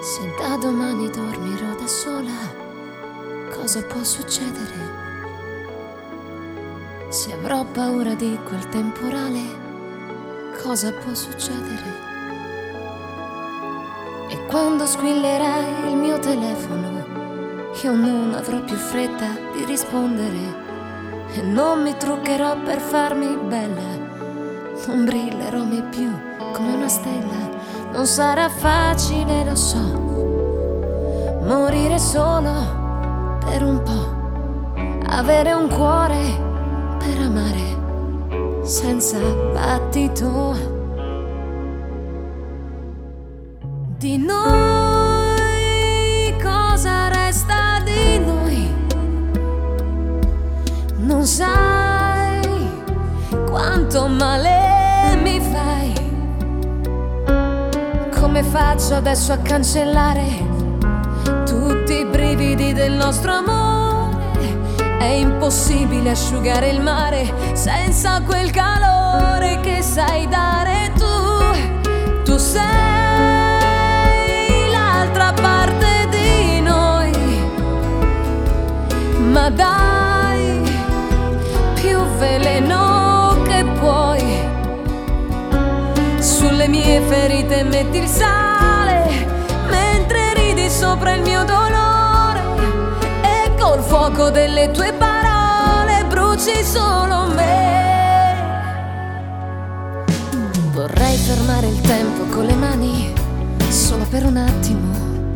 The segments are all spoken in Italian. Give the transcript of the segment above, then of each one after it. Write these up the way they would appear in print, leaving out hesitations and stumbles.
Se da domani dormirò da sola, cosa può succedere? Se avrò paura di quel temporale, cosa può succedere? E quando squillerà il mio telefono, io non avrò più fretta di rispondere e non mi truccherò per farmi bella, non brillerò mai più come una stella. Non sarà facile, lo so, morire solo per un po', avere un cuore per amare senza battito. Di noi cosa resta di noi? Non sai quanto male mi fai. Come faccio adesso a cancellare tutti i brividi del nostro amore? È impossibile asciugare il mare senza quel calore che sai dare tu. Tu sei l'altra parte di noi, ma dai più veleno che puoi. Sulle mie ferite metti il sale, mentre ridi sopra il mio dolore, e col fuoco delle tue parole bruci solo me. Vorrei fermare il tempo con le mani solo per un attimo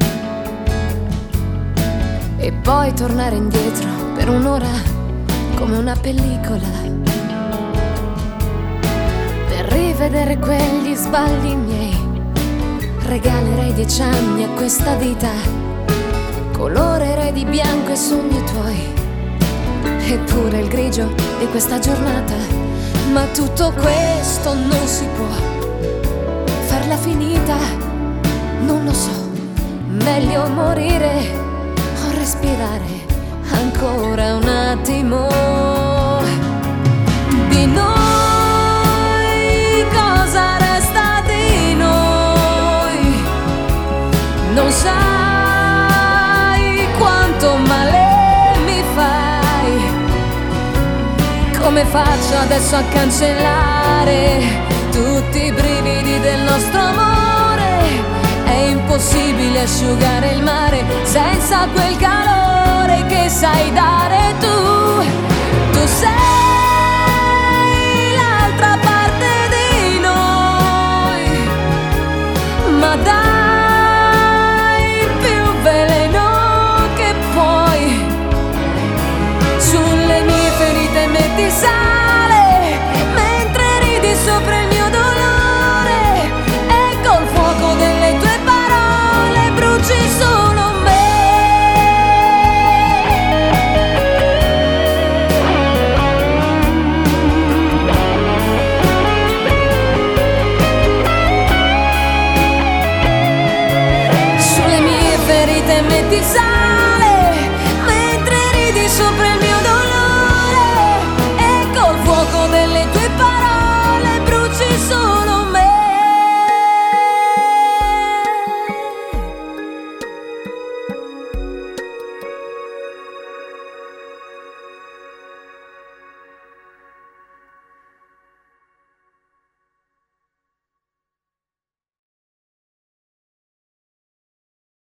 e poi tornare indietro per un'ora come una pellicola, rivedere quegli sbagli miei. Regalerei 10 anni a questa vita, colorerei di bianco i sogni tuoi, eppure il grigio di questa giornata. Ma tutto questo non si può farla finita, non lo so. Meglio morire o respirare ancora un attimo. Di noi cosa resta di noi? Non sai quanto male mi fai. Come faccio adesso a cancellare tutti i brividi del nostro amore? È impossibile asciugare il mare senza quel calore che sai dare tu. Tu sei l'altra parte di noi, ma dai più veleno che puoi. Sulle mie ferite metti il sale, mentre ridi sopra il mio dolore, e col fuoco delle tue parole bruci solo me. Metti il sale,